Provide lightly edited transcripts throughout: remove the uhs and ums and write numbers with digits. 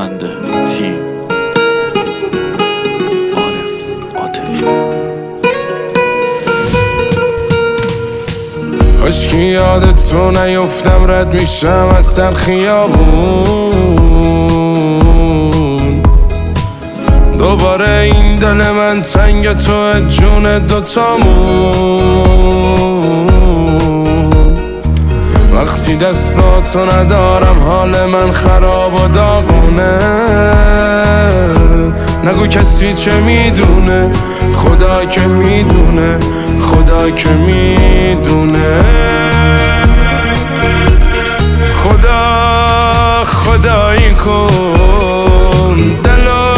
خواننده تیم عارف عاطفی. کاشکی یادت تو نیفتم، رد میشم از سر خیابون. دوباره این دل من تنگ تو جون دوتامون. وقتی دستاتو ندارم حال من خراب و داغونه. نگو کسی چه میدونه، خدا که میدونه، خدا که میدونه. خدایی کن دلو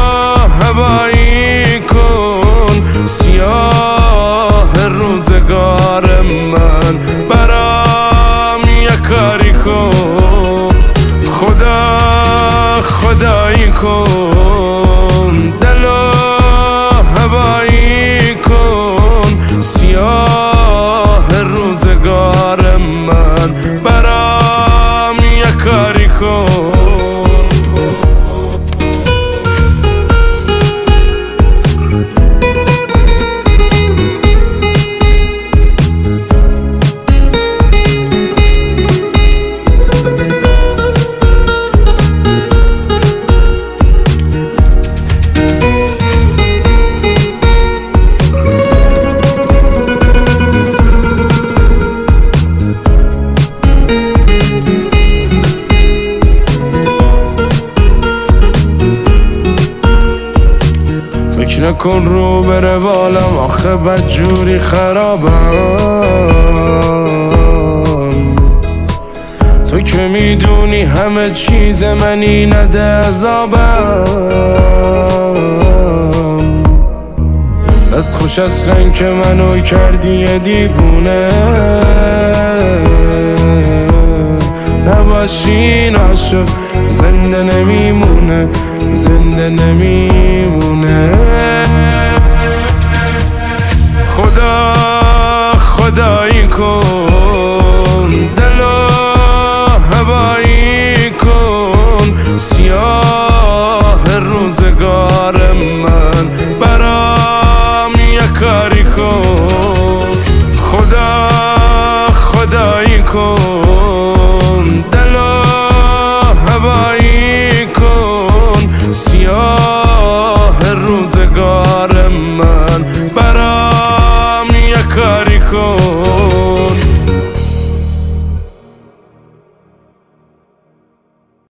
هوایی کن، سیاه روزگار من برام یه کاری کن. خدایی کن دلو هوایی کن، سیاه روزگار من برام یه کاری کن. فکر نکن رو بره بالم، آخه بدجوری خرابم. تو که میدونی همه چیز منی نده عذابم. بس خوش از رنگ که منو کردی یه دیوونه. نباشین عاشق زنده نمیمونه، زنده نمیمونه.